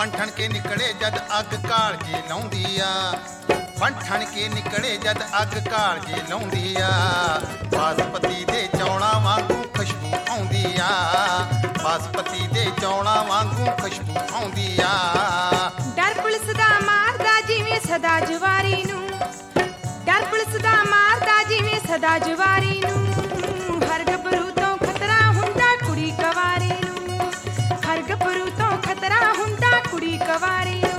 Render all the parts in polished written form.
ਬਣ ਠਣ ਕੇ ਨਿਕਲੇ ਜਦ ਅੱਗ ਕਾਲਜੇ ਲਾਉਂਦੀ ਆ, ਬਣ ਠਣ ਕੇ ਨਿਕਲੇ ਜਦ ਅੱਗ ਕਾਲਜੇ ਲਾਉਂਦੀ ਆ। ਬਾਸਪਤੀ ਦੇ ਚੌਲਾਂ ਵਾਂਗੂ ਖੁਸ਼ਬੂ ਆਉਂਦੀ ਆ, ਬਾਸਪਤੀ ਦੇ ਚੌਲਾਂ ਵਾਂਗੂ ਖੁਸ਼ਬੂ ਆਉਂਦੀ ਆ। ਡਰ ਪੁਲਿਸ ਦਾ ਮਾਰਦਾ ਜਿਵੇਂ ਸਦਾ ਜਵਾਰੀ ਨੂੰ, ਡਰ ਪੁਲਿਸ ਦਾ ਮਾਰਦਾ ਜਿਵੇਂ ਸਦਾ ਜਵਾਰੀ ਨੂੰ। ਹਰ ਗੱਭਰੂ ਤੋਂ ਖਤਰਾ ਹੁੰਦਾ ਕੁੜੀ ਕਵਾਰੀ ਨੂੰ, ਹਰ ਗੱਭਰੂ ਤੋਂ ਖਤਰਾ ਹੁੰਦਾ ਕੁੜੀ ਕਵਾਰੀ ਨੂੰ।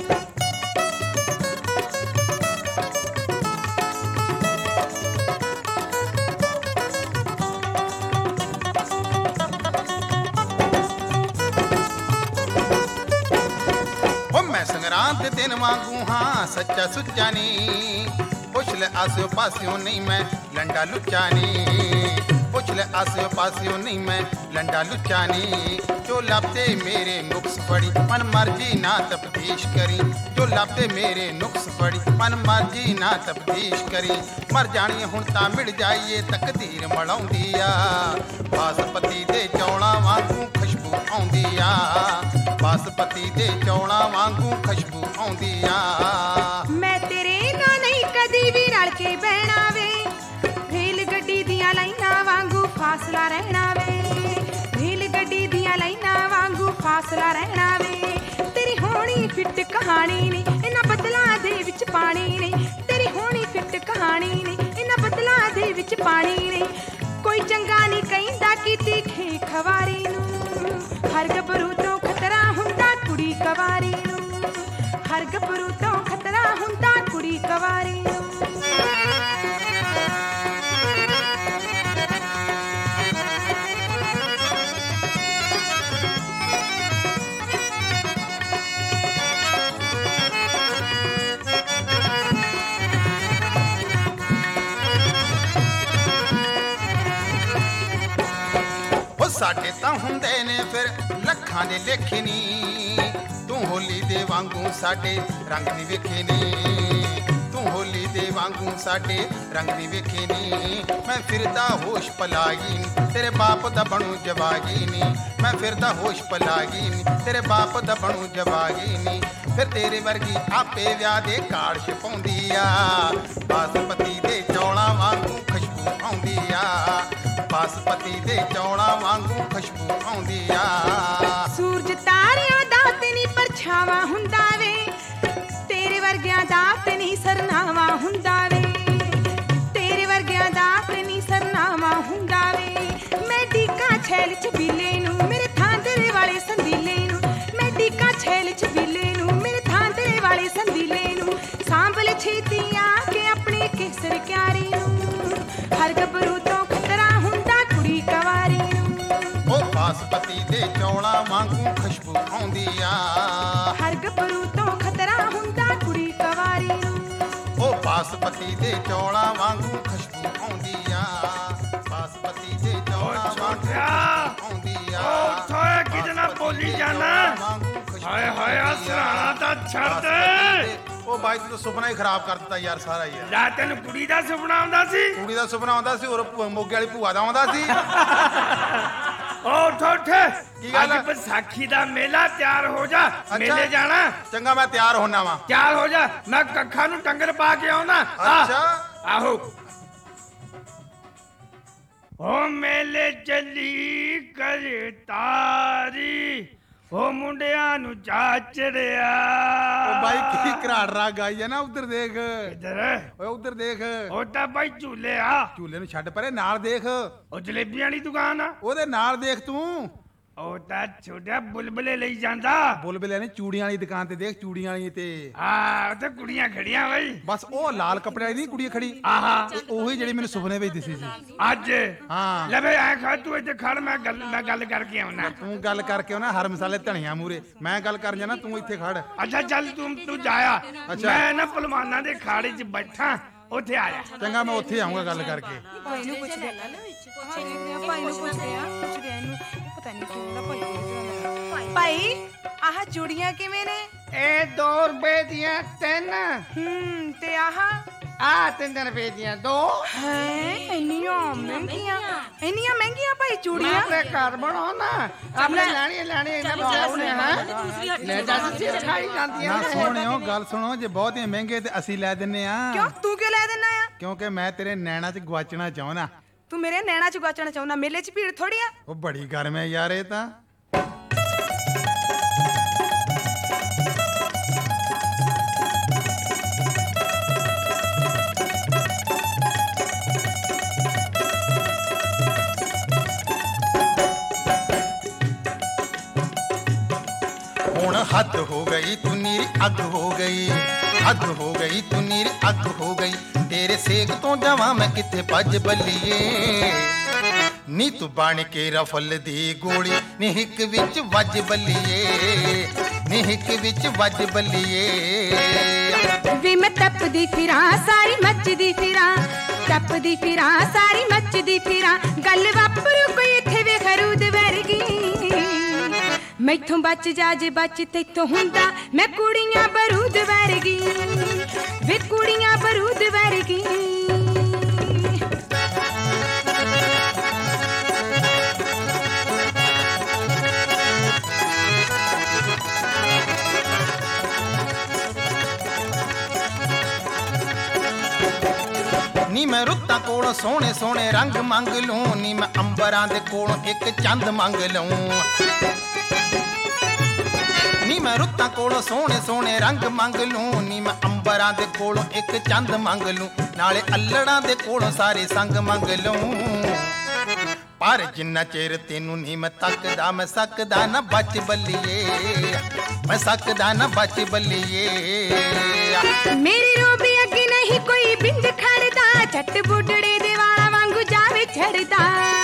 ਸੰਗਰਾਂਦ ਦੇ ਦਿਨ ਵਾਂਗੂ ਹਾਂ ਸੱਚਾ ਸੁੱਚਾ ਨੀ, ਪੁੱਛ ਲੈ ਆਸਿਓ ਪਾਸਿਓ ਨਹੀਂ ਮੈਂ ਲੰਡਾ ਲੁੱਚਾ ਨੀ, ਪੁੱਛ ਲੈ ਆਸਿਓ ਪਾਸਿਓ ਨਹੀਂ ਮੈਂ ਲੰਡਾ ਲੁੱਚਾ ਨੀ। ਜੋ ਲੱਭਦੇ ਮੇਰੇ ਨੁਕਸ ਫੜੀ ਮਨ ਮਰਜੀ ਨਾ ਤਫਤੀਸ਼ ਕਰੀ, ਜੋ ਲੱਭਦੇ ਮੇਰੇ ਨੁਕਸ ਫੜੀ ਮਨ ਮਰਜੀ ਨਾ ਤਫਤੀਸ਼ ਕਰੀ। ਮਰ ਜਾਣੀ ਹੁਣ ਤਾਂ ਮਿਲ ਜਾਈਏ ਤਕਦੀਰ ਮਲਾਉਂਦੀ ਆ, ਬਾਸਪਤੀ ਦੇ ਚੌਲਾਂ ਵਾਂਗੂ ਖੁਸ਼ਬੂ ਆਉਂਦੀ ਆ, ਬਾਸਪਤੀ ਦੇ ਚੌਲਾਂ ਵਾਂਗੂ ਖੁਸ਼ਬੂ ਆਉਂਦੀ ਆ। ਮੈਂ ਤੇਰੇ ਨਾਲ ਨਹੀਂ ਕਦੀ ਵੀ ਰਲ ਕੇ ਬਹਿਣਾ ਵੇ, ਰੇਲ ਗੱਡੀ ਦੀਆਂ ਲਾਈਨਾਂ ਵਾਂਗੂ ਫਾਸਲਾ ਰਹਿਣਾ ਵੇ, ਰੇਲ ਗੱਡੀ ਦੀਆਂ ਲਾਈਨਾਂ ਵਾਂਗੂ ਫਾਸਲਾ ਰਹਿਣਾ ਵੇ। ਤੇਰੀ ਹੋਣੀ ਫਿੱਟ ਕਹਾਣੀ ਨਹੀਂ ਇਹਨਾਂ ਬੱਦਲਾਂ ਦੇ ਵਿੱਚ ਪਾਣੀ ਨਹੀਂ, ਤੇਰੀ ਹੋਣੀ ਫਿੱਟ ਕਹਾਣੀ ਨਹੀਂ ਇਹਨਾਂ ਬੱਦਲਾਂ ਦੇ ਵਿੱਚ ਪਾਣੀ ਨਹੀਂ। ਕੋਈ ਚੰਗਾ ਨਹੀਂ ਕਹਿੰਦਾ ਕੀਤੀ ਖੇ ਖਵਾਰੀ ਨੂੰ, ਹਰ ਗੱਭਰੂ ਤੋਂ ਖਤਰਾ ਹੁੰਦਾ ਕੁੜੀ ਕਵਾਰੀ ਨੂੰ, ਹਰ ਗੱਭਰੂ ਤੋਂ ਖਤਰਾ ਹੁੰਦਾ ਕੁੜੀ ਕਵਾਰੀ ਨੂੰ। ਸਾਡੇ ਤਾਂ ਹੁੰਦੇ ਨੇ ਫਿਰ ਲੱਖਾਂ ਦੇ ਲੇਖੇ ਨੀ, ਤੂੰ ਹੋਲੀ ਦੇ ਵਾਂਗੂ ਸਾਡੇ ਰੰਗ ਨੀ ਵੇਖੇ ਨੀ, ਤੂੰ ਹੋਲੀ ਦੇ ਵਾਂਗੂ ਸਾਡੇ ਰੰਗ ਨੀ ਵੇਖੇ ਨੀ। ਮੈਂ ਫਿਰਦਾ ਹੋਸ਼ ਪਲਾਗੀ ਨੀ ਤੇਰੇ ਬਾਪ ਦਾ ਬਣੂ ਜਵਾਗੀ ਨੀ, ਮੈਂ ਫਿਰਦਾ ਹੋਸ਼ ਪਲਾਗੀ ਨੀ ਤੇਰੇ ਬਾਪ ਦਾ ਬਣੂ ਜਵਾਗੀ ਨੀ। ਫਿਰ ਤੇਰੇ ਵਰਗੀ ਆਪੇ ਵਿਆਹ ਦੇ ਕਾਰਡ ਛਪਾਉਂਦੀ ਆ, ਬਾਸਪਤੀ ਦੇ ਚੌਲਾਂ ਵਾਂਗੂ ਖੁਸ਼ਬੂ ਆਉਂਦੀ ਆ, ਬਾਸਪਤੀ ਦੇ ਚੌਲਾਂ ਵਾਂਗੂ ਖੁਸ਼ਬੂ ਆਉਂਦੀ ਆ। ਸੂਰਜ ਤਾਰਿਆਂ ਦਾ ਤੇ ਨਹੀਂ ਪਰਛਾਵਾਂ ਹੁੰਦਾ ਵੇ, ਤੇਰੇ ਵਰਗਿਆਂ ਦਾ ਤੇ ਨਹੀਂ ਸਰਨਾਵਾ ਹੁੰਦਾ ਵੇ, ਤੇਰੇ ਵਰਗਿਆਂ ਦਾ ਤੇ ਨਹੀਂ ਸਰਨਾਵਾ ਹੁੰਦਾ ਵੇ। ਮੈਂ ਡੀਕਾਂ ਛੈਲ ਚ ਬੀਲੇ ਨੂੰ ਮੇਰੇ ਥਾਂਦਰੇ ਵਾਲੇ ਸੰਦੀਲੇ ਨੂੰ, ਮੈਂ ਡੀਕਾਂ ਛੈਲ ਚ ਬੀਲੇ ਨੂੰ ਮੇਰੇ ਥਾਂਦਰੇ ਵਾਲੇ ਸੰਦੀਲੇ ਨੂੰ। ਸਾਂਭਲ ਛੇਤੀ ਆ ਕੇ ਆਪਣੇ ਕੇਸਰ ਕਿਆਰੀ ਨੂੰ, ਹਰ ਗੱਭਰੂ ਤੋਂ ਖਤਰਾ ਹੁੰਦਾ ਕੁੜੀ ਕਵਾਰੀ ਨੂੰ। ਉਹ ਬਾਸਪਤੀ ਦੇ ਚੌਲਾਂ ਵਾਂਗੂ ਖੁਸ਼ਬੂ ਆਉਂਦੀ ਆ, ਹਰ ਗੱਭਰੂ ਤੋਂ ਖਤਰਾ ਹੁੰਦਾ ਕੁੜੀ ਕਵਾਰੀ ਨੂੰ। ਉਹ ਬਾਸਪਤੀ ਦੇ ਚੌਲਾਂ ਵਾਂਗੂ ਖੁਸ਼ਬੂ ਆਉਂਦੀ ਆ, ਬਾਸਪਤੀ ਦੇ ਚੌਲਾਂ ਵਾਂਗੂ ਆਉਂਦੀ ਆ। ਓਏ ਕਿਤੇ ਨਾ ਬੋਲੀ ਜਾਣਾ, ਹਾਏ ਹਾਏ ਆ ਸਰਾਣਾ ਤਾਂ ਛੱਡ ਦੇ। ਉਹ ਬਾਈ ਤੂੰ ਸੁਪਨਾ ਹੀ ਖਰਾਬ ਕਰ ਦਿੱਤਾ ਯਾਰ ਸਾਰਾ ਯਾਰ। ਲੈ ਤੈਨੂੰ ਕੁੜੀ ਦਾ ਸੁਪਨਾ ਆਉਂਦਾ ਸੀ, ਕੁੜੀ ਦਾ ਸੁਪਨਾ ਆਉਂਦਾ ਸੀ, ਹੋਰ ਮੋਗੇ ਵਾਲੀ ਭੂਆ ਦਾ ਆਉਂਦਾ ਸੀ। ਉੱਠ ਉੱਠ, ਕੀ ਗੱਲ? ਅੱਜ ਵਿਸਾਖੀ ਦਾ ਮੇਲਾ, ਤਿਆਰ ਹੋ ਜਾ, ਮੇਲੇ ਜਾਣਾ। ਚੰਗਾ ਮੈਂ ਤਿਆਰ ਹੋਣਾ ਵਾ। ਤਿਆਰ ਹੋ ਜਾ, ਮੈਂ ਕੱਖਾਂ ਨੂੰ ਟੰਗਰ ਪਾ ਕੇ ਆਉਣਾ। ਅੱਛਾ ਆਹੋ। ਓ ਮੇਲੇ ਚੱਲੀ ਕਰ ਤਾਰੀ, ਓ ਮੁੰਡਿਆਂ ਨੂੰ ਚਾਚੜਿਆ। ਉਹ ਬਾਈ ਕੀ ਘਰਾੜ ਰਾਗ ਆਈ ਹੈ ਨਾ, ਉਧਰ ਦੇਖ। ਇੱਧਰ ਓਏ ਉਧਰ ਦੇਖ, ਉਹ ਤਾਂ ਬਾਈ ਝੂਲੇ ਆ। ਝੂਲੇ ਨੂੰ ਛੱਡ ਪਰੇ, ਨਾਲ ਦੇਖ, ਉਹ ਜਲੇਬੀਆਂ ਵਾਲੀ ਦੁਕਾਨ ਆ। ਉਹਦੇ ਨਾਲ ਦੇਖ ਤੂੰ। ਉਹ ਤਾਂ ਛੋਟਾ ਬੁਲਬੁਲੇ ਲਈ ਜਾਂਦਾ। ਬੁਲਬੁਲੇ ਨੇ ਚੂੜੀਆਂ ਵਾਲੀ ਦੁਕਾਨ ਤੇ ਦੇਖ, ਚੂੜੀਆਂ ਵਾਲੀ ਤੇ। ਹਾਂ ਉੱਥੇ ਕੁੜੀਆਂ ਖੜੀਆਂ ਬਈ। ਬਸ ਉਹ ਲਾਲ ਕੱਪੜੇ ਵਾਲੀ ਨਹੀਂ ਕੁੜੀ ਖੜੀ, ਆਹਾ ਉਹੀ ਜਿਹੜੀ ਮੈਨੂੰ ਸੁਪਨੇ ਵਿੱਚ ਦਿਸੀ ਸੀ ਅੱਜ। ਹਾਂ ਲੈ ਬਈ ਐ ਖੜ, ਤੂੰ ਇੱਥੇ ਖੜ, ਮੈਂ ਗੱਲ ਕਰਕੇ ਆਉਣਾ। ਤੂੰ ਗੱਲ ਕਰਕੇ ਨਾ ਹਰ ਮਸਾਲੇ ਧਣੀਆਂ ਮੂਰੇ, ਮੈਂ ਗੱਲ ਕਰ ਜਾਣਾ, ਤੂੰ ਇੱਥੇ ਖੜ। ਅੱਛਾ ਚੱਲ ਤੂੰ ਜਾਇਆ, ਮੈਂ ਨਾ ਪਹਿਲਵਾਨਾਂ ਦੇ ਖਾੜੇ 'ਚ ਬੈਠਾ, ਉੱਥੇ ਆਇਆ। ਚੰਗਾ ਮੈਂ ਉੱਥੇ ਆਉਂਗਾ ਗੱਲ ਕਰਕੇ। ਭਾਈ ਨੂੰ ਪੁੱਛਦੇ ਆ, ਭਾਈ ਨੂੰ ਪੁੱਛਦੇ ਆ, ਇਹਨੂੰ ਪਤਾ ਨਹੀਂ ਕਿਉਂ ਦਾ ਭਾਈ। ਭਾਈ ਆਹ ਚੂੜੀਆਂ ਕਿਵੇਂ ਨੇ? ਇਹ 2 ਰੁਪਏ ਦੀਆਂ 3। ਤੇ ਆਹ ਆ 3 ਰੁਪਏ ਦੀਆਂ 2 ਹੈ ਇੰਨੀਆਂ ਮਹਿੰਗੀਆਂ ਭਾਈ ਚੂੜੀਆਂ ਆਪਣੇ ਘਰ ਬਣਾਓ ਨਾ ਆਪਣੇ ਲੈਣੀ ਇਹਨਾਂ ਬਚਾਉਣੇ ਹਾਂ ਲੈ ਜਾ ਸਿਰ ਖਾਈ ਜਾਂਦੀਆਂ ਨਾ ਸੋਹਣਿਓ ਗੱਲ ਸੁਣੋ, ਜੇ ਬਹੁਤ ਹੀ ਮਹਿੰਗੇ ਤੇ ਅਸੀਂ ਲੈ ਦਿੰਨੇ ਆ। ਕਿਉਂ ਤੂੰ ਕਿਉਂ ਲੈ ਦੇਣਾ ਆ? ਕਿਉਂਕਿ ਮੈਂ ਤੇਰੇ ਨੈਣਾ 'ਚ ਗਵਾਚਣਾ ਚਾਹੁੰਦਾ। ਤੂੰ ਮੇਰੇ ਨੈਣਾ ਚ ਗਾਚਣਾ ਚਾਹੁੰਦਾ? ਮੇਲੇ ਚ ਭੀੜ ਥੋੜੀ ਆ। ਉਹ ਬੜੀ ਗਰਮ ਹੈ ਯਾਰ ਇਹ ਤਾਂ। ਹੁਣ ਹੱਦ ਹੋ ਗਈ ਤੂੰ ਨੀਰੀ ਅੱਗ ਹੋ ਗਈ, ਹੱਦ ਹੋ ਗਈ ਤੂੰ ਨੀਰੀ ਅੱਗ ਹੋ ਗਈ। ਤੇਰੇ ਸੇਕ ਤੋਂ ਜਾਵਾਂ ਮੈਂ ਕਿੱਥੇ ਭੱਜ ਬੱਲੀਏ, ਨੀ ਤੂੰ ਬਣ ਕੇ ਰਫਲ ਦੀ ਗੋਲੀ ਨੀ ਹਿੱਕ ਵਿੱਚ ਵੱਜ ਬੱਲੀਏ, ਨੀ ਹਿੱਕ ਵਿੱਚ ਵੱਜ ਬੱਲੀਏ। ਵੀ ਮੈਂ ਟੱਪਦੀ ਫਿਰਾਂ ਸਾਰੀ ਮੱਚਦੀ ਫਿਰਾਂ, ਟੱਪਦੀ ਫਿਰਾਂ ਸਾਰੀ ਮੱਚਦੀ ਫਿਰਾਂ। ਗੱਲ ਵਾਪਰੂ ਕੋਈ ਇੱਥੇ ਵੇ ਖਰੂਦ ਵਰਗੀ, ਮੈਥੋਂ ਬਚ ਜਾ ਜੇ ਬਚ ਤੈਥੋਂ ਹੁੰਦਾ ਮੈਂ ਕੁੜੀਆਂ ਬਰੂਦ ਵਰਗੀ, ਵੇ ਕੁੜੀਆਂ ਬਰੂਦ ਵਰਗੀ। ਨੀ ਮੈਂ ਰੁੱਤਾਂ ਕੋਲੋਂ ਸੋਹਣੇ ਸੋਹਣੇ ਰੰਗ ਮੰਗ ਲੂੰ, ਨੀ ਮੈਂ ਅੰਬਰਾਂ ਦੇ ਕੋਲੋਂ ਇੱਕ ਚੰਦ ਮੰਗ ਲਊਂ। ਨੀ ਮੈਂ ਰੁੱਤਾਂ ਕੋਲੋਂ ਸੋਹਣੇ ਸੋਹਣੇ ਰੰਗ ਮੰਗ ਲੂੰ, ਨੀ ਮੈਂ ਅੰਬਰਾਂ ਦੇ ਕੋਲੋਂ ਇੱਕ ਚੰਦ ਮੰਗ ਲੂੰ। ਨਾਲੇ ਅੱਲੜਾਂ ਦੇ ਕੋਲੋਂ ਸਾਰੇ ਸੰਗ ਮੰਗ ਲਊਂ। ਪਰ ਜਿੰਨਾ ਚਿਰ ਤੈਨੂੰ ਨਹੀਂ ਮੈਂ ਤੱਕਦਾ ਮੈਂ ਸਕਦਾ ਨਾ ਬਚ ਬੱਲੀਏ, ਮੈਂ ਸਕਦਾ ਨਾ ਬਚ ਬੱਲੀਏ। ਮੇਰੀ ਰੋਬੀ ਅੱਗੇ ਨਹੀਂ ਕੋਈ ਬਿੰਦ ਖੜਦਾ, ਛੱਟ ਬੁੱਢੜੇ ਦੇ ਵਾਲਾਂ ਵਾਂਗੂ ਜਾਵੇ ਛੜਦਾ।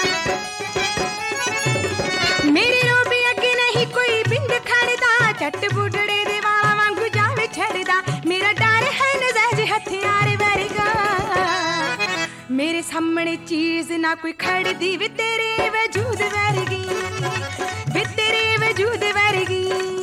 ਮੇਰੀ ਰੋਬੀ ਅੱਗੇ ਨਹੀਂ ਕੋਈ ਬਿੰਦ ਖੜਦਾ, ਛੱਟ ਬੁੱਢੜੇ ਦੇ ਵਾਲਾਂ ਵਾਂਗੂ ਜਾਵੇ ਛੜਦਾ। ਮੇਰਾ ਡਰ ਹੈ ਨਜ਼ਾਇਜ਼ ਹਥਿਆਰ ਵਰਗਾ, ਮੇਰੇ ਸਾਹਮਣੇ ਚੀਜ਼ ਨਾ ਕੋਈ ਖੜਦੀ ਵੇ ਤੇਰੇ ਵਜੂਦ ਵਰਗੀ, ਵੇ ਤੇਰੇ ਵਜੂਦ ਵਰਗੀ।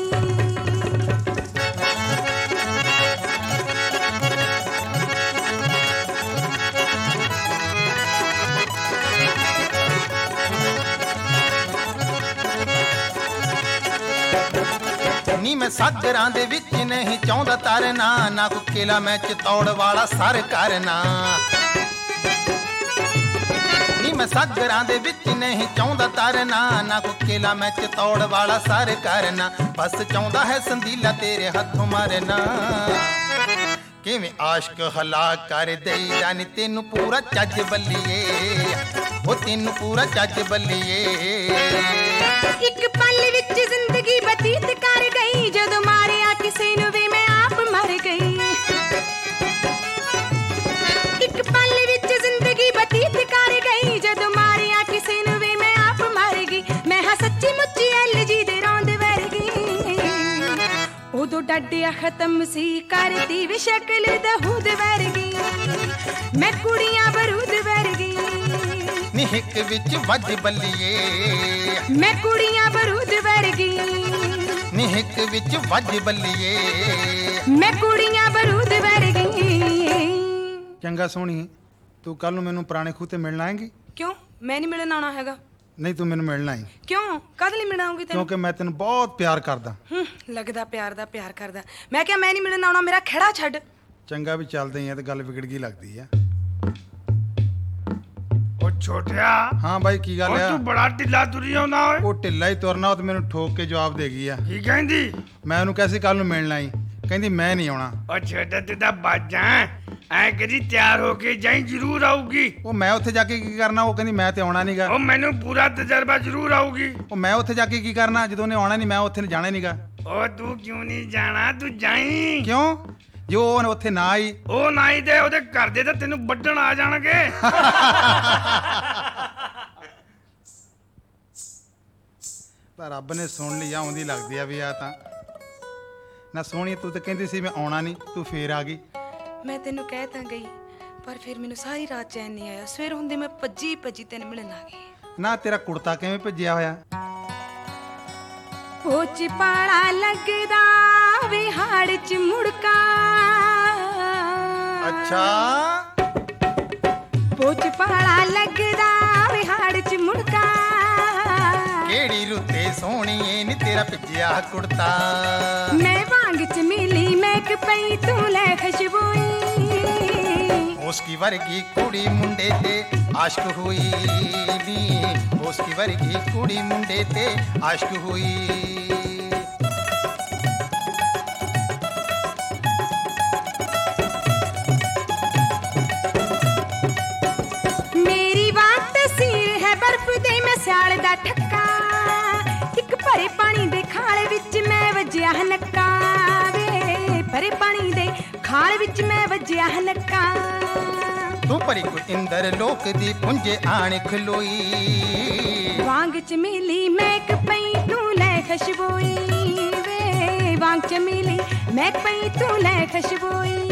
ਨੀ ਮੈਂ ਸਾਗਰਾਂ ਦੇ ਵਿੱਚ ਨਹੀਂ ਚਾਹੁੰਦਾ ਤਰਨਾ, ਨਾ ਕੋਈ ਕਿਲਾ ਮੈਂ ਚਤੌੜ ਵਾਲਾ ਸਰ ਕਰਨਾ। ਨੀ ਮੈਂ ਸਾਗਰਾਂ ਦੇ ਵਿੱਚ ਨਹੀਂ ਚਾਹੁੰਦਾ ਤਰਨਾ, ਨਾ ਕੋਈ ਕਿਲਾ ਮੈਂ ਚਤੌੜ ਵਾਲਾ ਸਰ ਕਰਨਾ। ਬਸ ਚਾਹੁੰਦਾ ਹੈ ਸੰਦੀਲਾ ਤੇਰੇ ਹੱਥੋਂ ਮਰਨਾ। ਕਿਵੇਂ ਆਸ਼ਕ ਹਲਾਕ ਕਰ ਦੇਈਦਾ ਨੀ ਤੈਨੂੰ ਪੂਰਾ ਚੱਜ ਬੱਲੀਏ, ਉਹ ਤੈਨੂੰ ਪੂਰਾ ਚੱਜ ਬੱਲੀਏ। ਇੱਕ ਪਲ ਵਿੱਚ ਜ਼ਿੰਦਗੀ ਬਤੀਤ ਕਰ ਗਈ, ਜਦੋਂ ਮਾਰਿਆ ਕਿਸੇ ਨੂੰ ਵੀ ਮੈਂ ਆਪ ਮਰ ਗਈ। ਇੱਕ ਪਲ ਵਿੱਚ ਜ਼ਿੰਦਗੀ ਬਤੀਤ ਕਰ ਗਈ, ਜਦੋਂ ਮਾਰਿਆ ਕਿਸੇ ਨੂੰ ਵੀ ਮੈਂ ਆਪ ਮਰ ਗਈ। ਮੈਂ ਹਾਂ ਸੱਚੀ ਮੁੱਚੀ LG ਦੇ ਰੌਂਦ ਵਰਗੀ, ਉਦੋਂ ਡਾਡਿਆ ਖਤਮ ਸੀ ਕਰਦੀ ਵੀ ਸ਼ਕਲ ਦਹੂਦ ਵਰਗੀ, ਮੈਂ ਕੁੜੀਆਂ ਬਰੂਦ ਵਰਗੀ। ਨੀ ਹਿੱਕ ਵਿੱਚ ਵੱਜ ਬੱਲੀਏ, ਮੈਂ ਕੁੜੀਆਂ ਬਰੂਦ ਵਰਗੀ, ਨੀ ਹਿੱਕ ਵਿੱਚ ਵੱਜ ਬੱਲੀਏ। ਮੈਂ ਕੁੜੀਆਂ ਬਰੂਦ ਵਰਗੀ। ਚੰਗਾ ਸੋਹਣੀ, ਤੂੰ ਕੱਲ ਨੂੰ ਮੈਨੂੰ ਪੁਰਾਣੇ ਖੂਹ ਤੇ ਮਿਲਣ ਆਏਂਗੀ? ਕਿਉਂ ਮੈਂ ਨਹੀਂ ਮਿਲਣ ਆਉਣਾ ਹੈਗਾ? ਨਹੀਂ ਤੂੰ ਮੈਨੂੰ ਮਿਲਣਾ ਹੀ, ਕਿਉਂ ਕਦ ਲਈ ਮਿਲਣ ਆਉਂਗੀ ਤੈਨੂੰ? ਕਿਉਂਕਿ ਮੈਂ ਤੈਨੂੰ ਬਹੁਤ ਪਿਆਰ ਕਰਦਾ। ਲੱਗਦਾ ਪਿਆਰ ਦਾ ਪਿਆਰ ਕਰਦਾ। ਮੈਂ ਕਿਹਾ ਮੈਂ ਨਹੀਂ ਮਿਲਣ ਆਉਣਾ, ਮੇਰਾ ਖਹਿੜਾ ਛੱਡ। ਚੰਗਾ ਵੀ ਚੱਲਦੇ ਆ ਤੇ ਗੱਲ ਵਿਗੜ ਗਈ ਲੱਗਦੀ ਆ। ਉਹ ਛੋਟਿਆ, ਹਾਂ ਬਾਈ ਕੀ ਗੱਲ ਉਹ ਆ? ਤੂੰ ਬੜਾ ਢਿੱਲਾ ਤੁਰੀ ਆਉਂਦਾ ਓਏ। ਉਹ ਢਿੱਲਾ ਹੀ ਤੁਰਨਾ, ਉਹ ਤੇ ਮੈਨੂੰ ਠੋਕ ਕੇ ਜਵਾਬ ਦੇ ਗਈ ਆ। ਕੀ ਕਹਿੰਦੀ? ਮੈਂ ਉਹਨੂੰ ਕਿਹਾ ਸੀ ਕੱਲ ਨੂੰ ਮਿਲਣਾ ਹੀ, ਕਹਿੰਦੀ ਮੈਂ ਨਹੀਂ ਆਉਣਾ। ਉਹ ਛੋਟਾ ਤੇ ਤਾਂ ਬਾਜਾਂ ਐ ਕਦੀ ਤਿਆਰ ਹੋ ਕੇ ਜਾਈ, ਜ਼ਰੂਰ ਆਊਗੀ। ਉਹ ਮੈਂ ਉੱਥੇ ਜਾ ਕੇ ਕੀ ਕਰਨਾ? ਉਹ ਕਹਿੰਦੀ ਮੈਂ ਤੇ ਆਉਣਾ ਨਹੀਂਗਾ। ਉਹ ਮੈਨੂੰ ਪੂਰਾ ਤਜਰਬਾ ਜ਼ਰੂਰ ਆਊਗੀ। ਉਹ ਮੈਂ ਉੱਥੇ ਜਾ ਕੇ ਕੀ ਕਰਨਾ ਜਦੋਂ ਉਹਨੇ ਆਉਣਾ ਨਹੀਂ? ਮੈਂ ਉੱਥੇ ਜਾਣਾ ਨਹੀਂਗਾ। ਉਹ ਤੂੰ ਕਿਉਂ ਨਹੀਂ ਜਾਣਾ? ਤੂੰ ਜਾਈ। ਕਿਉਂ? ਜੋ ਉਹ ਉੱਥੇ ਨਾ ਆਈ, ਉਹ ਨਾਈ ਦੇ ਉਹਦੇ ਘਰ ਦੇ ਤਾਂ ਤੈਨੂੰ ਵੱਢਣ ਆ ਜਾਣਗੇ। ਤਾਂ ਰੱਬ ਨੇ ਸੁਣ ਲਈ, ਆਉਂਦੀ ਲੱਗਦੀ ਆ ਵੀ ਆ ਤਾਂ ਨਾ ਸੋਹਣੀ। ਤੂੰ ਤਾਂ ਕਹਿੰਦੀ ਸੀ ਮੈਂ ਆਉਣਾ ਨਹੀਂ, ਤੂੰ ਫੇਰ ਆ ਗਈ। ਮੈਂ ਤੈਨੂੰ ਕਹਿ ਤਾਂ ਗਈ, ਪਰ ਫਿਰ ਮੈਨੂੰ ਸਾਰੀ ਰਾਤ ਚੈਨ ਨਹੀਂ ਆਇਆ। ਸਵੇਰ ਹੁੰਦੇ ਮੈਂ ਭੱਜੀ ਭੱਜੀ ਤੈਨੂੰ ਮਿਲਣ ਆ ਗਈ। ਨਾ ਤੇਰਾ ਕੁੜਤਾ ਕਿਵੇਂ ਭੱਜਿਆ ਹੋਇਆ? ਉਹ ਚਿਪਾੜਾ ਲੱਗਦਾ ਵੇ ਹਾੜ ਚ ਮੁੜਕਾ, ਅੱਛਾ ਪੋਚ ਪਾਲਾ ਲੱਗਦਾ ਵਿਹਾੜ ਚ ਮੁੜਕਾ ਕਿਹੜੀ ਰੁੱਤੇ ਸੋਹਣੀਏ ਨੀ ਤੇਰਾ ਭਿੱਜਿਆ ਕੁੜਤਾ ਮੈਂ ਵਾਂਗ ਚ ਮਿਲੀ ਮਹਿਕ ਪਈ ਤੂੰ ਲੈ ਖੁਸ਼ਬੂਈ ਉਸकी ਵਰਗੀ ਕੁੜੀ ਮੁੰਡੇ ਤੇ ਆਸ਼ਕ ਹੋਈ ਨੀ ਉਸकी ਵਰਗੀ ਕੁੜੀ ਮੁੰਡੇ ਤੇ ਆਸ਼ਕ ਹੋਈ ਮੇਰੀ ਬਾਤ ਤਸੀਰ ਹੈ ਬਰਫ਼ ਦੇ ਮੈਂ ਸਿਆਲ ਦਾ ਠੱਕਾ ਇੱਕ ਭਰੇ ਪਾਣੀ ਦੇ ਖਾਲ ਵਿੱਚ ਮੈਂ ਵੱਜਿਆ ਨੱਕਾ ਵੇ ਭਰੇ ਪਾਣੀ ਦੇ ਖਾਲ ਵਿੱਚ ਮੈਂ ਵੱਜਿਆ ਨੱਕਾ ਤੂੰ ਪਰੀ ਕੋ ਇੰਦਰ ਲੋਕ ਦੀ ਪੁੰਜੇ ਆਣ ਖਲੋਈ ਵਾਂਗ ਚ ਮਿਲੀ ਮਹਿਕ ਪਈ ਤੂੰ ਲੈ ਖੁਸ਼ਬੂਈ ਵੇ ਵਾਂਗ ਚ ਮਿਲੀ ਮਹਿਕ ਪਈ ਤੂੰ ਲੈ ਖੁਸ਼ਬੂਈ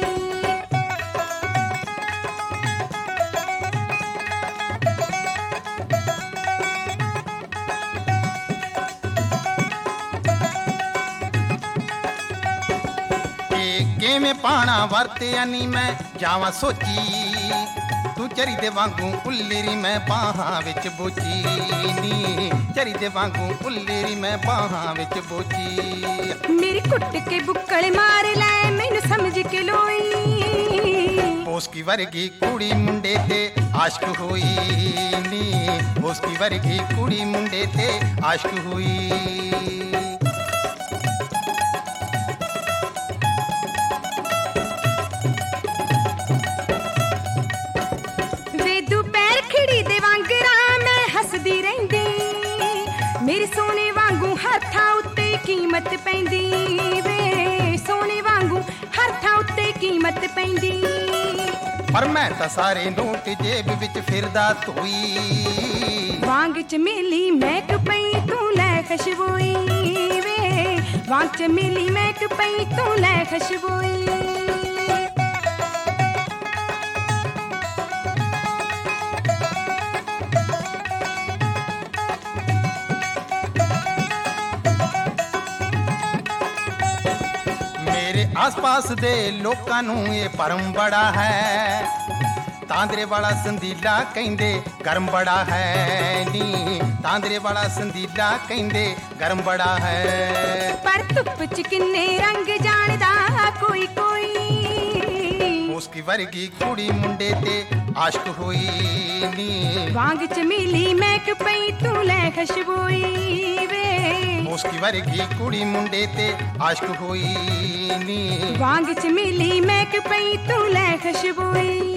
ਕਿਵੇਂ ਪਾਣਾ ਵਰਤਿਆ ਨੀ ਮੈਂ ਜਾਵਾਂ ਸੋਚੀ ਤੂੰ ਚਰੀ ਦੇ ਵਾਂਗੂ ਉੱਲੇਰੀ ਮੈਂ ਬਾਹਾਂ ਵਿੱਚ ਬੋਚੀ ਨੀ ਚਰੀ ਦੇ ਵਾਂਗੂ ਉੱਲੇਰੀ ਮੈਂ ਬਾਹਾਂ ਵਿੱਚ ਬੋਚੀ ਮੇਰੀ ਕੁੱਟ ਕੇ ਬੁੱਕਲ ਮਾਰ ਲੈ ਮੈਨੂੰ ਸਮਝ ਕੇ ਲੋਈ ਉਸकी ਵਰਗੀ ਕੁੜੀ ਮੁੰਡੇ ਤੇ ਆਸ਼ਕ ਹੋਈ ਨੀ ਉਸकी ਵਰਗੀ ਕੁੜੀ ਮੁੰਡੇ ਤੇ ਆਸ਼ਕ ਹੋਈ ਹੱਸਦੀ ਰਹਿੰਦੀ ਮੇਰੀ ਸੋਨੇ ਵਾਂਗੂ ਹੱਥਾਂ ਉੱਤੇ ਕੀਮਤ ਪੈਂਦੀ ਵੇ ਸੋਨੇ ਵਾਂਗੂ ਹੱਥਾਂ ਉੱਤੇ ਕੀਮਤ ਪੈਂਦੀ ਪਰ ਮੈਂ ਤਾਂ ਸਾਰੇ ਨੋਟ ਜੇਬ ਵਿੱਚ ਫਿਰਦਾ ਧੋਈ ਵਾਂਗ ਚ ਮਿਲੀ ਮਹਿਕ ਪਈ ਤੂੰ ਲੈ ਖੁਸ਼ਬੂਈ ਵੇ ਵਾਂਗ ਚ ਮਿਲੀ ਮਹਿਕ ਪਈ ਤੂੰ ਲੈ ਖੁਸ਼ਬੂਈ ਆਸ-ਪਾਸ ਦੇ ਲੋਕਾਂ ਨੂੰ ਇਹ ਭਰਮ ਬੜਾ ਹੈ ਤਾਂਦਰੇ ਵਾਲਾ ਸੰਦੀਲਾ ਕਹਿੰਦੇ ਗਰਮ ਬੜਾ ਹੈ ਨੀ ਤਾਂਦਰੇ ਵਾਲਾ ਸੰਦੀਲਾ ਕਹਿੰਦੇ ਗਰਮ ਬੜਾ ਹੈ ਪਰ ਧੁੱਪ ਚ ਕਿੰਨੇ ਰੰਗ ਜਾਣਦਾ ਕੋਈ ਕੋਈ ਉਸकी ਵਰਗੀ ਕੁੜੀ ਮੁੰਡੇ ਤੇ ਆਸ਼ਕ ਹੋਈ ਨੀ ਵਾਂਗ ਚ ਮਿਲੀ ਮਹਿਕ ਪਈ ਤੂੰ ਲੈ ਖੁਸ਼ਬੂਈ ਵੇ ਉਸकी ਵਰਗੀ ਕੁੜੀ ਮੁੰਡੇ ਤੇ ਆਸ਼ਕ ਹੋਈ ਨੀ ਵਾਂਗ ਚ ਮਿਲੀ ਮਹਿਕ ਪਈ ਤੂੰ ਲੈ ਖੁਸ਼ਬੂਈ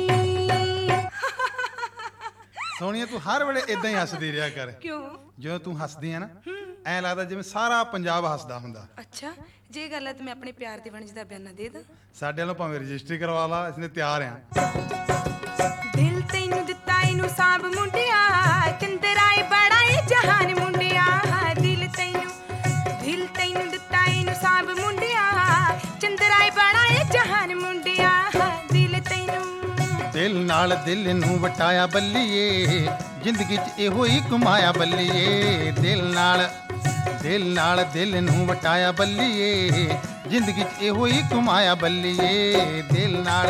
ਸੋਹਣੀਆ ਤੂੰ ਹਰ ਵੇਲੇ ਇਦਾਂ ਹੀ ਹੱਸਦੀ ਰਿਹਾ ਕਰ ਕਿਉਂ ਜਦੋਂ ਤੂੰ ਹੱਸਦੀ ਆ ਨਾ ਐਂ ਲੱਗਦਾ ਜਿਵੇਂ ਸਾਰਾ ਪੰਜਾਬ ਹੱਸਦਾ ਹੁੰਦਾ ਅੱਛਾ ਜੇ ਗੱਲ ਹੈ ਤਾਂ ਮੈਂ ਆਪਣੇ ਪਿਆਰ ਦੀ ਵੰਜ ਦਾ ਬਿਆਨਾ ਦੇ ਦਾਂ ਸਾਡੇ ਵੱਲੋਂ ਭਾਵੇਂ ਰਜਿਸਟਰੀ ਕਰਵਾ ਲਾ ਅਸੀਂ ਤਿਆਰ ਆ ਦਿਲ ਤੈਨੂੰ ਦਿੱਤਾ ਇਹਨੂੰ ਸਾਂਭ ਮੁੰਡਿਆ ਚੰਦਰਾਏ ਬੜਾ ਏ ਜਹਾਨ ਮੁੰਡਿਆ ਦਿਲ ਤੈਨੂੰ ਦਿੱਤਾ ਇਹਨੂੰ ਸਾਂਭ ਮੁੰਡਿਆ ਚੰਦਰਾਏ ਬੜਾ ਏ ਜਹਾਨ ਮੁੰਡਿਆ ਦਿਲ ਨਾਲ ਦਿਲ ਨੂੰ ਵਟਾਇਆ ਬੱਲੀਏ ਜ਼ਿੰਦਗੀ 'ਚ ਇਹੋ ਹੀ ਕਮਾਇਆ ਬੱਲੀਏ ਦਿਲ ਨਾਲ ਦਿਲ ਨੂੰ ਵਟਾਇਆ ਬੱਲੀਏ ਜ਼ਿੰਦਗੀ 'ਚ ਇਹੋ ਹੀ ਕਮਾਇਆ ਬੱਲੀਏ ਦਿਲ ਨਾਲ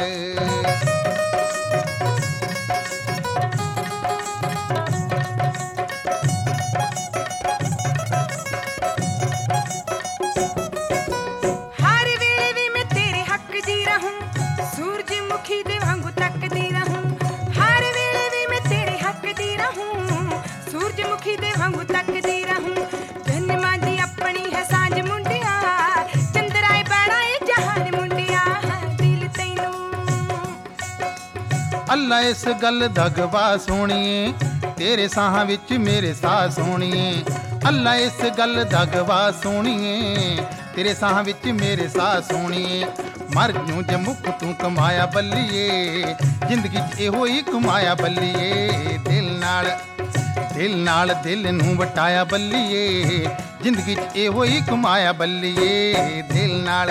ਸੂਰਜਮੁਖੀ ਦੇ ਵਾਂਗੂ ਤੱਕਦੀ ਰਹੂੰ ਹਰ ਵੇਲੇ ਵੀ ਮੈਂ ਤੇਰੇ ਹੱਕ ਦੀ ਰਹੂੰ ਸੂਰਜਮੁਖੀ ਦੇ ਵਾਂਗੂ ਤੱਕਦੀ ਰਹੂੰ ਜਨਮਾਂ ਦੀ ਆਪਣੀ ਹੈ ਸਾਂਝ ਮੁੰਡਿਆ ਚੰਦਰਾਏ ਬੜਾ ਏ ਜਹਾਨ ਮੁੰਡਿਆ ਦਿਲ ਤੈਨੂੰ ਅੱਲਾ ਇਸ ਗੱਲ ਦਾ ਗਵਾਹ ਸੋਹਣੀਏ ਤੇਰੇ ਸਾਹਾਂ ਵਿੱਚ ਮੇਰੇ ਸਾਹ ਸੋਹਣੀਏ ਅੱਲਾ ਇਸ ਗੱਲ ਦਾ ਗਵਾਹ ਸੋਹਣੀਏ ਤੇਰੇ ਸਾਹਾਂ ਵਿੱਚ ਮੇਰੇ ਸਾਹ ਸੋਹਣੀਏ ਮਰ ਜੂ ਜੇ ਮੁੱਖ ਤੂੰ ਕਮਾਇਆ ਬੱਲੀਏ ਜ਼ਿੰਦਗੀ 'ਚ ਇਹੋ ਹੀ ਕਮਾਇਆ ਬੱਲੀਏ ਦਿਲ ਨਾਲ ਦਿਲ ਨੂੰ ਵਟਾਇਆ ਬੱਲੀਏ ਜ਼ਿੰਦਗੀ 'ਚ ਇਹੋ ਹੀ ਕਮਾਇਆ ਬੱਲੀਏ ਦਿਲ ਨਾਲ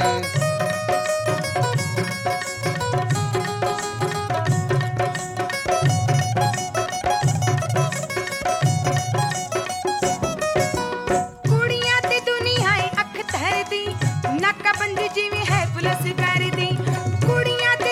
ਕੁੜੀਆਂ ਤੇ ਦੁਨੀਆ ਏ ਅੱਖ ਧਰਦੀ ਨਾਕਾਬੰਦੀ ਜਿਵੇਂ ਹੈ ਪੁਲਿਸ ਕਰਦੀ ਕੁੜੀਆਂ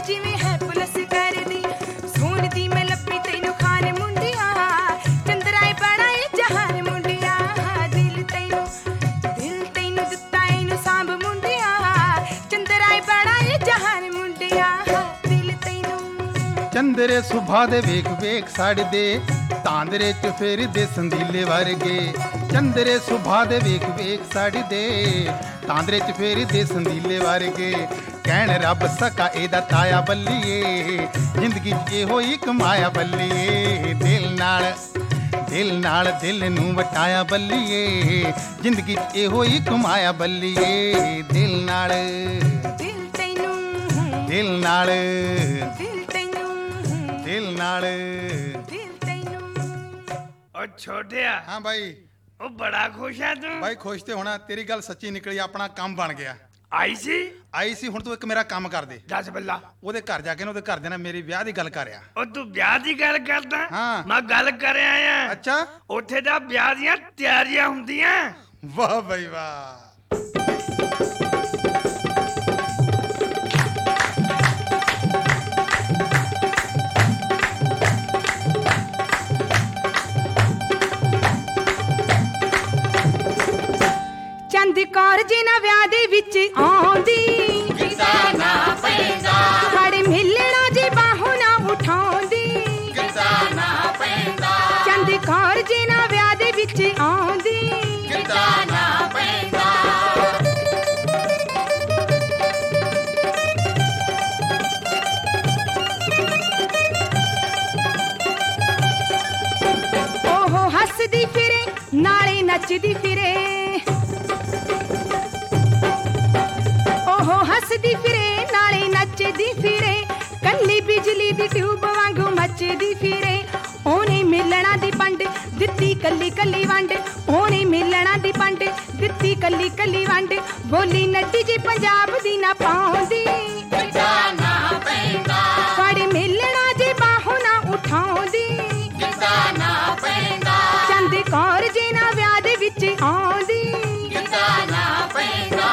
ਜਿਵੇਂ ਹੈ ਪੁਲਿਸ ਕਰਦੀ ਸੋਹਣਦੀ ਮੈਂ ਲੱਭੀ ਤੈਨੂੰ ਖਾਨ ਮੁੰਡਿਆ ਚੰਦਰਾਏ ਬੜਾ ਏ ਜਹਾਨ ਮੁੰਡਿਆ ਦਿਲ ਤੈਨੂੰ ਦਿੱਤਾ ਇਹਨੂੰ ਸਾਂਭ ਮੁੰਡਿਆ ਚੰਦਰਾਏ ਬੜਾ ਏ ਜਹਾਨ ਮੁੰਡਿਆ ਦਿਲ ਤੈਨੂੰ ਚੰਦਰੇ ਸੁਭਾ ਦੇ ਵੇਖ ਵੇਖ ਸੜਦੇ ਤਾਂਦਰੇ ਚ ਫਿਰਦੇ ਸੰਦੀਲੇ ਵਰਗੇ ਚੰਦਰੇ ਸੁਭਾ ਦੇ ਵੇਖ ਵੇਖ ਸੜਦੇ ਤਾਂਦਰੇ ਚ ਫਿਰਦੇ ਸੰਦੀਲੇ ਵਰਗੇ ਕਹਿਣ ਰੱਬ ਸਕਾ ਇਹਦਾ ਤਾਇਆ ਬੱਲੀਏ ਜ਼ਿੰਦਗੀ ਚ ਇਹੋ ਹੀ ਕਮਾਇਆ ਬੱਲੀਏ ਦਿਲ ਨਾਲ ਦਿਲ ਨੂੰ ਵਟਾਇਆ ਬੱਲੀਏ ਜ਼ਿੰਦਗੀ ਚ ਇਹੋ ਹੀ ਕਮਾਇਆ ਬੱਲੀਏ ਦਿਲ ਨਾਲ ਓ ਛੋਟਿਆ ਹਾਂ ਭਾਈ ਉਹ ਬੜਾ ਖੁਸ਼ ਹੈ ਤੂੰ ਭਾਈ ਖੁਸ਼ ਤੇ ਹੋਣਾ ਤੇਰੀ ਗੱਲ ਸੱਚੀ ਨਿਕਲੀ ਆਪਣਾ ਕੰਮ ਬਣ ਗਿਆ ਆਈ ਸੀ ਹੁਣ ਤੂੰ ਇੱਕ ਮੇਰਾ ਕੰਮ ਕਰ ਦੇ ਦੱਸ ਬੱਲਾ ਉਹਦੇ ਘਰ ਜਾ ਕੇ ਨਾ ਉਹਦੇ ਘਰ ਦੇ ਨਾਲ ਮੇਰੀ ਵਿਆਹ ਦੀ ਗੱਲ ਕਰਿਆ ਉਹ ਤੂੰ ਵਿਆਹ ਦੀ ਗੱਲ ਕਰਦਾ ਹਾਂ। ਮੈਂ ਗੱਲ ਕਰ ਆਇਆ ਅੱਛਾ ਉੱਥੇ ਦਾ ਵਿਆਹ ਦੀਆਂ ਤਿਆਰੀਆਂ ਹੁੰਦੀਆਂ ਵਾਹ ਬਈ ਵਾਹ ਚੰਦ ਕੌਰ ਜੀ ਨਾ ਵਿਆਹ ਦੇ ਵਿੱਚ ਆਉਂਦੀ ਗਿੱਧਾ ਨਾ ਪੈਂਦਾ ਸਾਡੇ ਮਿਲਣਾ ਜੀ ਬਾਹੋਂ ਨਾ ਉਠਾਉਂਦੀ ਗਿੱਧਾ ਨਾ ਪੈਂਦਾ ਚੰਦ ਕੌਰ ਜੀ ਨਾ ਵਿਆਹ ਦੇ ਵਿੱਚ ਆਉਂਦੀ ਗਿੱਧਾ ਨਾ ਪੈਂਦਾ ਉਹ ਹੱਸਦੀ ਫਿਰੇ ਨਾਲੇ ਨੱਚਦੀ ਫਿਰੇ ਉਹ ਹੱਸਦੀ ਫਿਰੇ ਨਾਲੇ ਨੱਚਦੀ ਫਿਰੇ ਕੱਲੀ ਬਿਜਲੀ ਦੀ ਟਿਊਬ ਵਾਂਗੂ ਮੱਚਦੀ ਫਿਰੇ ਉਹਨੇ ਮਿਲਣਾ ਦੀ ਪੰਡ ਦਿੱਤੀ ਕੱਲੀ ਕੱਲੀ ਵੰਡ ਉਹਨੇ ਮਿਲਣਾ ਦੀ ਪੰਡ ਦਿੱਤੀ ਕੱਲੀ ਕੱਲੀ ਵੰਡ ਬੋਲੀ ਨੱਡੀ ਜੀ ਪੰਜਾਬ ਦੀ ਨਾ ਪਾਉਂਦੀ ਗਿੱਧਾ ਨਾ ਪੈਂਦਾ ਫੜ ਮਿਲਣਾ ਜੀ ਬਾਹੋਂ ਨਾ ਉਠਾਉਂਦੀ ਗਿੱਧਾ ਨਾ ਪੈਂਦਾ ਚੰਦ ਕੌਰ ਜੀ ਨਾ ਵਿਆਹ ਦੇ ਵਿੱਚ ਆਉਂਦੀ ਗਿੱਧਾ ਨਾ ਪੈਂਦਾ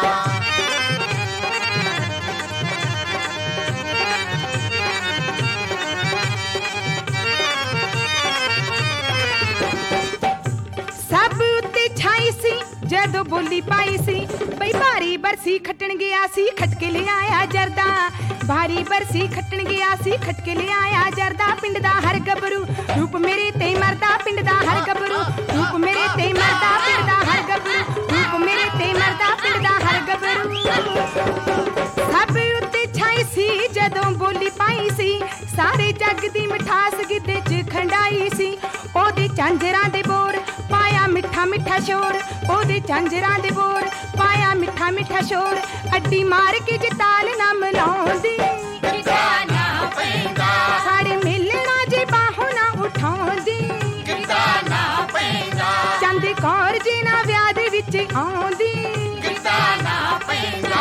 ਸਭ ਉੱਤੇ ਛਾਈ ਸੀ ਜਦੋਂ ਬੋਲੀ ਪਾਈ ਸੀ ਬਈ ਭਾਰੀ ਬਰਸੀ ਖੱਟਣ ਗਿਆ ਸੀ ਖਟਕੇ ਲਿਆਇਆ ਜਰਦਾ ਭਾਰੀ ਬਰਸੀ ਖੱਟਣ ਗਿਆ ਸੀ ਖਟਕੇ ਲਿਆਇਆ ਜਰਦਾ ਪਿੰਡ ਦਾ ਹਰ ਗੱਭਰੂ ਰੂਪ ਮੇਰੇ ਤੇ ਮਰਦਾ ਪਿੰਡ ਦਾ ਹਰ ਗੱਭਰੂ ਰੂਪ ਮੇਰੇ ਤੇ ਮਰਦਾ ਪਿੰਡ ਦਾ ਹਰ ਗੱਭਰੂ ਰੂਪ ਮੇਰੇ ਤੇ ਮਰਦਾ ਪਿੰਡ ਦਾ ਹਰ ਗੱਭਰੂ ਸਭ ਉੱਤੇ ਛਾਈ ਸੀ ਜਦੋਂ ਬੋਲੀ ਪਾਈ ਸੀ ਸਾਰੇ ਜੱਗ ਦੀ ਮਿਠਾਸ ਗਿੱਧੇ 'ਚ ਖੰਡਾਈ ਸੀ ਉਹਦੇ ਝਾਂਜਰਾਂ ਦੇ ਬੋਰ ਪਾਇਆ ਮਿੱਠਾ ਮਿੱਠਾ ਸ਼ੋਰ ਉਹਦੇ ਝਾਂਜਰਾਂ ਦੇ ਬੋਰ ਪਾਇਆ ਮਿੱਠਾ ਮਿੱਠਾ ਸ਼ੋਰ ਅੱਡੀ ਮਾਰ ਕੇ ਜੇ ਤਾਲ ਨਾ ਮਿਲਾਉਂਦੀ ਗਿੱਧਾ ਨਾ ਪੈਂਦਾ ਸਾਡੇ ਮਿਲਣਾ ਜੇ ਬਾਹੋਂ ਨਾ ਉਠਾਉਂਦੀ ਗਿੱਧਾ ਨਾ ਪੈਂਦਾ ਚੰਦ ਕੌਰ ਜੀ ਨਾ ਵਿਆਹ ਦੇ ਵਿੱਚ ਆਉਂਦੀ ਗਿੱਧਾ ਨਾ ਪੈਂਦਾ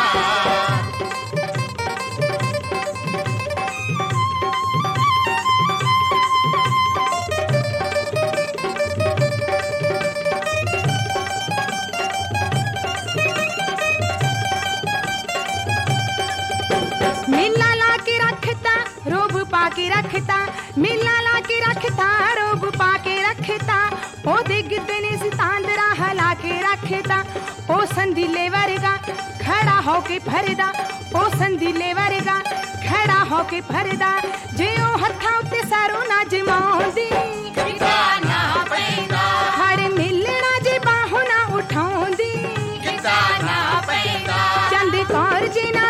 ਮੇਲਾ ਲਾ ਕੇ ਰੱਖਤਾ ਰੋਬ ਪਾ ਕੇ ਰੱਖਤਾ ਮੇਲਾ ਲਾ ਕੇ ਰੱਖਤਾ ਰੋਬ ਪਾ ਕੇ ਰੱਖਤਾ ਉਹਦੇ ਗਿੱਧੇ ਨੇ ਸਿਤਾਂਦਰਾ ਹਲਾ ਕੇ ਰੱਖਤਾ ਉਹ ਸੰਦੀਲੇ ਵਰਗਾ ਖੜਾ ਹੋ ਕੇ ਫਰਦਾ ਉਹ ਸੰਦੀਲੇ ਵਰਗਾ ਖੜਾ ਹੋ ਕੇ ਫਰਦਾ ਜੇ ਉਹ ਹੱਥਾਂ ਉੱਤੇ ਸਰੋਂ ਨਾ ਜਮਾਉਂਦੀ ਗਿੱਧਾ ਨਾ ਪੈਂਦਾ ਹੜ ਮਿਲਣਾ ਜੇ ਬਾਹੋਂ ਨਾ ਉਠਾਉਂਦੀ ਗਿੱਧਾ ਨਾ ਪੈਂਦਾ ਚੰਦ ਕੌਰ ਜੀ ਨਾ